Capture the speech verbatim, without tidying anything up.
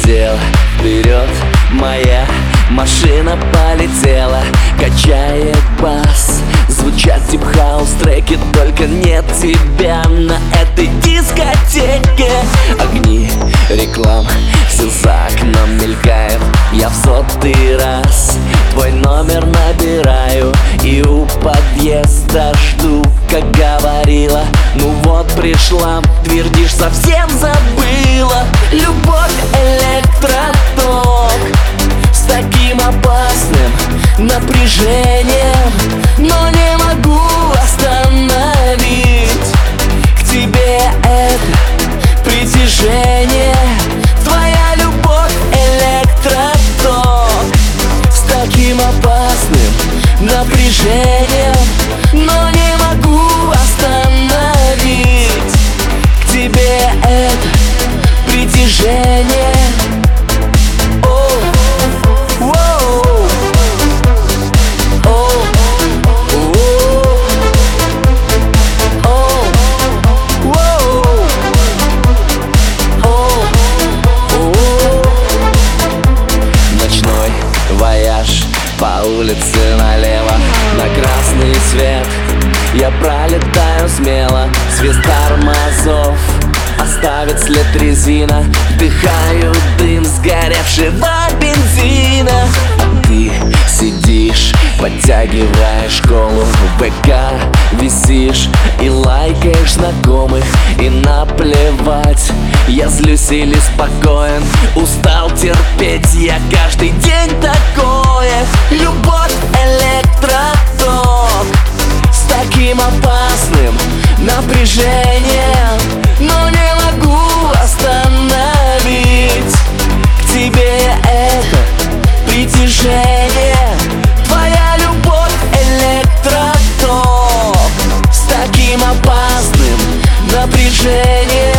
полетела вперед, моя машина полетела, качает бас, звучат дип-хаус треки, только нет тебя на этой дискотеке. Огни, реклам, все за окном мелькает. Я в сотый раз твой номер набираю и у подъезда жду, как говорила. Ну вот пришла, твердишь, совсем забыла. Любовь электроток с таким опасным напряжением, но не могу остановить к тебе это притяжение. Твоя любовь электроток с таким опасным напряжением, но не могу остановить к тебе это притяжение. Вояж по улице налево, на красный свет я пролетаю смело. Свист тормозов оставит след резина, вдыхаю дым сгоревшего бензина. А ты сидишь, подтягиваешь колу, в ВК висишь и лайкаешь знакомых. И наплевать, я злюсь или спокоен, устал терпеть я каждый день такое. Любовь электроток с таким опасным напряжением, но не могу остановить к тебе это притяжение. Твоя любовь электроток с таким опасным напряжением,